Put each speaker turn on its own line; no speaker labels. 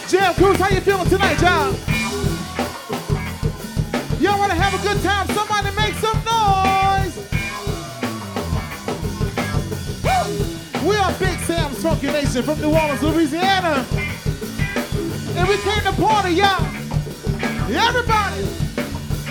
Jam Cruise, how you feeling tonight, y'all? Y'all wanna have a good time? Somebody make some noise! Woo! We are Big Sam's Funky Nation from New Orleans, Louisiana. And we came to party, y'all. Everybody!